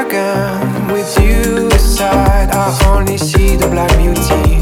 again. With you aside, I only see the black beauty.